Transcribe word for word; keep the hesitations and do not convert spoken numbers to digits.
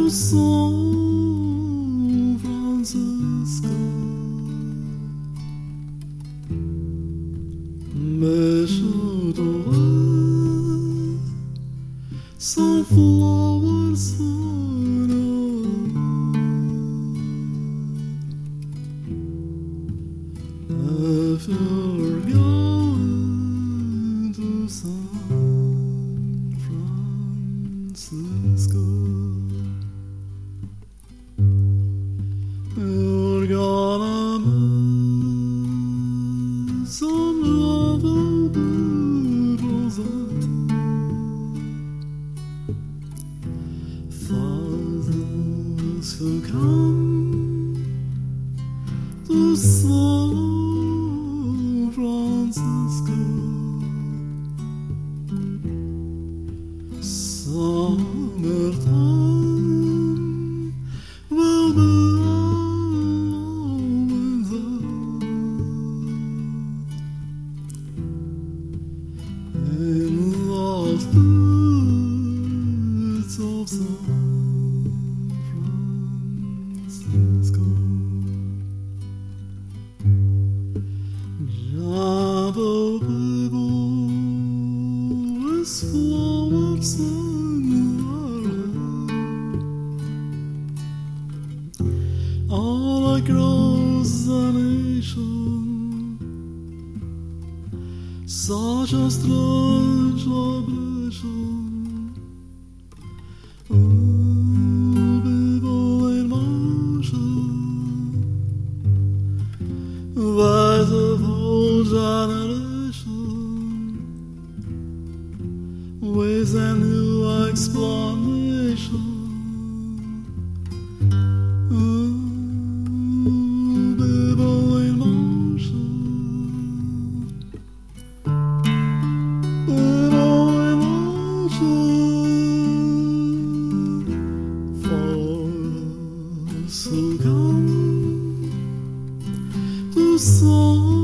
San Francisco. Mais je dois sans flowers sun. If you're going to San Francisco, you're gonna miss some jungle beetles and thousands who come to San Francisco. Summertime will be always in the streets of San Francisco. Java people with flowers in their hair, all across the nation, such a strange vibration. People in motion, there's a whole generation with a new explanation. People in motion, people in motion, for those who come to San